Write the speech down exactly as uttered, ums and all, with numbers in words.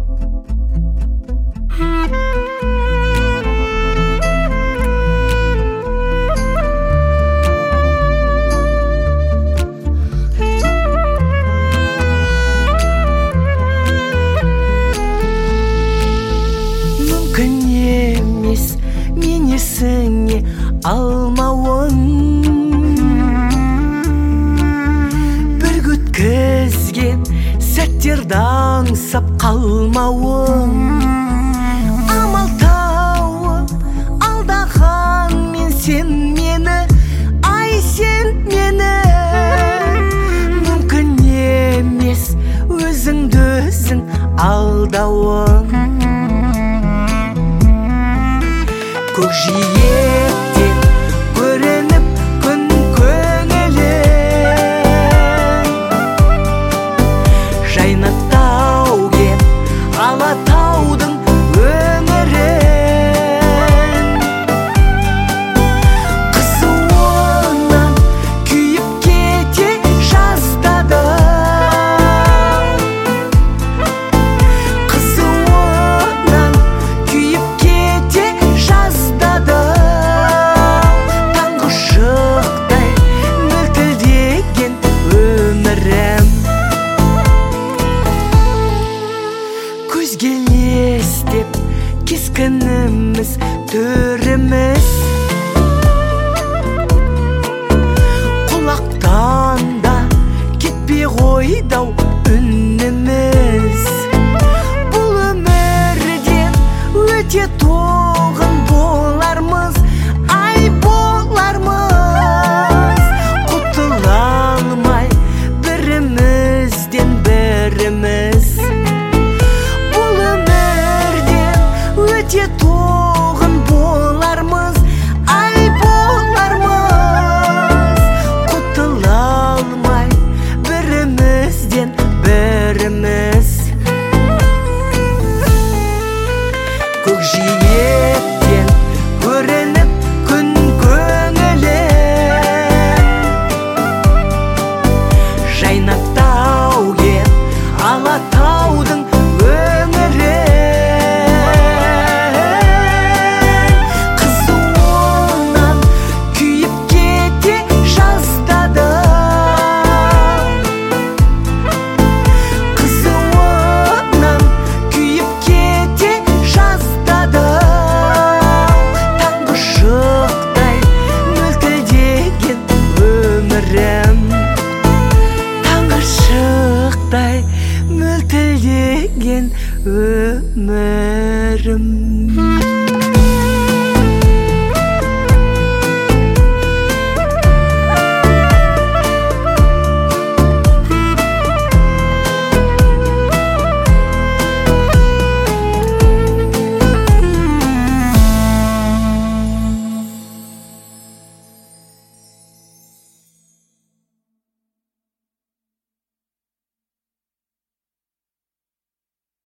Сіңе алмауың, бір өткізген сәттерді аңсап қалмауың, амал тауып алдаған мен сен мені, ай сен мені. Мүмкін емес өзіңді өзің алдауың. Көкжиектен көрініп күн көңілі, жайнақтау кеп Алатаудың өңірін. Қызуынан күйіп кете жаздадым, қызуынан күйіп кете таңғы шықтай мөлтілдеген өмірім. Көзге елестеп кескініміз, төріміз, құлақтан да кетпей қойдау үніміз. Бұл өмірден өте тоғын болармыз, ай болармыз. Құтыла алмай бірімізден біріміз. Бұл өмірден өте тоғын болармыз, ай болармыз. Құтыла алмай бірімізден біріміз. Көкжиектен көрініп күн көңілі, жайнақтау кеп Алатаудың өңірін. Қызуынан күйіп кете жаздадым, қызуынан күйіп кете жаздадым. Таңғы шықтай мөлтілдеген өмірім, таңғы шықтай мөлтілдеген өмірім.